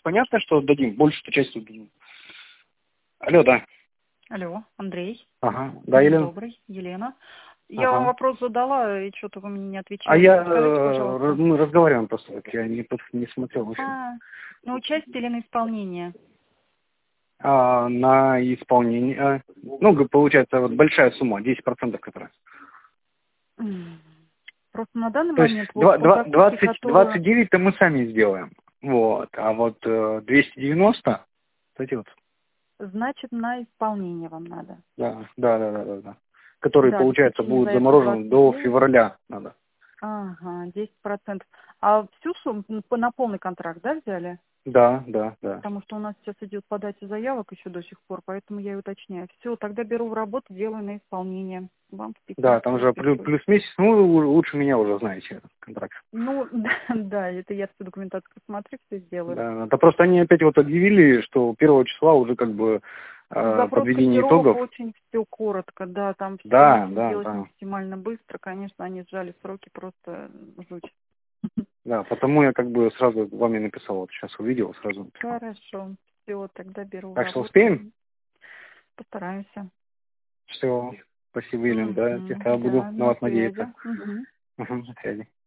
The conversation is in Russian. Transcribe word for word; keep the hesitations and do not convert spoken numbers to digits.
понятно, что дадим, большую часть дадим. Алло, да. Алло, Андрей. Ага, да, День Елена? добрый, Елена. Я вам Ага. вопрос задала, и что-то вы мне не А отвечаете. я, Скажите, э, раз- пожалуйста. мы разговариваем просто, вот я не, под- не смотрел вообще. А, на участие или на исполнение? А, на исполнение, а, ну, г- получается, вот большая сумма, десять процентов которая. М. Просто на данный То есть момент вот два- по два- закупке, двадцать которую... двадцать девять-то мы сами сделаем. Вот, а вот э, двести девяносто, кстати, вот, Значит, на исполнение вам надо. да, да, да, да, да, да. Которые, Да, получается, обеспечение будут заявки заморожены двадцать до девять. февраля надо. Ага, десять процентов. А всю сумму м, по- на полный контракт, да, взяли? Да, да, да. Потому что у нас сейчас идет подача заявок еще до сих пор, поэтому я и уточняю. Все, тогда беру в работу, делаю на исполнение. Вам в Да, письмо там же плю- выпишу. плюс месяц, ну, вы лучше меня уже знаете этот контракт. Ну, да, да, это я всю документацию посмотрю, все сделаю. Да, да просто они опять вот объявили, что первого числа уже как бы э, Запрос подведение котировок итогов. очень все коротко, да, там все Да, нужно да, делать да. максимально быстро. Конечно, они сжали сроки просто жуть. Да, потому я как бы сразу вам и написал, вот сейчас увидел, сразу написал. Хорошо, все, тогда беру в Так что работу. успеем? Постараемся. Все, спасибо, Елена, да, Мгм, я буду да, на на вас надеяться. связи. Мгм. Угу, на связи.